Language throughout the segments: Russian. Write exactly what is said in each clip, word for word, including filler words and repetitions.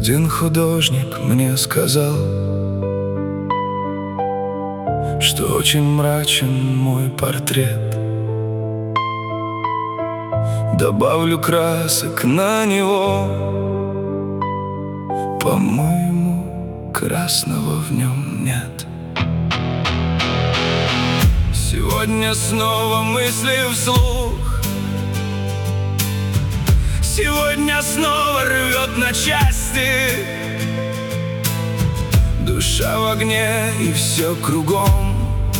Один художник мне сказал, что очень мрачен мой портрет. Добавлю красок на него, по-моему, красного в нем нет. Сегодня снова мысли вслух, сегодня снова рвет на части. Душа в огне и все кругом.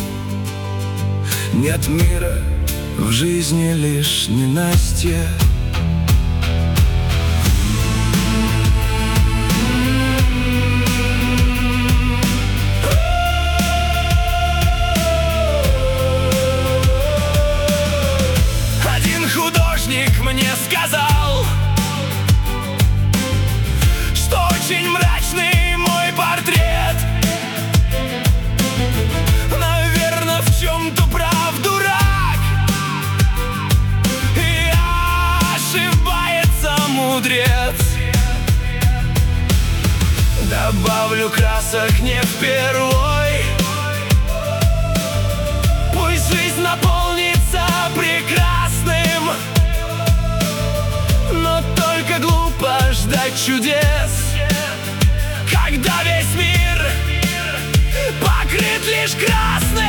Нет мира в жизни, лишь ненастье. Один художник мне сказал, что очень мрачный мой портрет. Наверное, в чем-то прав дурак, и ошибается мудрец. Добавлю красок не впервой, пусть жизнь наполнится прекрасным, но только глупо ждать чудес, когда весь мир покрыт лишь красным.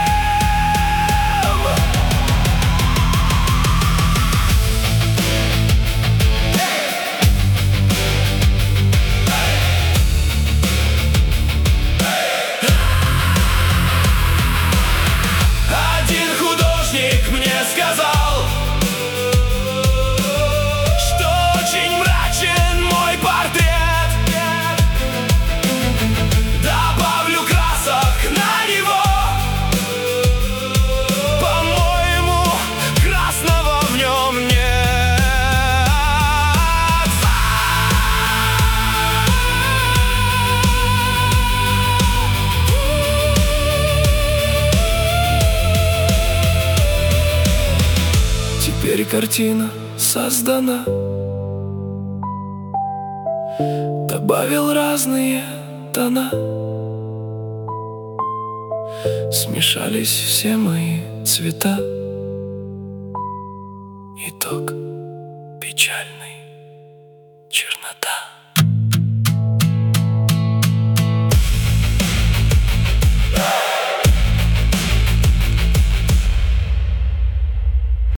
Один художник мне сказал, что очень мрачен мой портрет. Добавлю красок на него, по-моему, красного в нем нет. Теперь картина создана, добавил разные тона, смешались все мои цвета. Итог.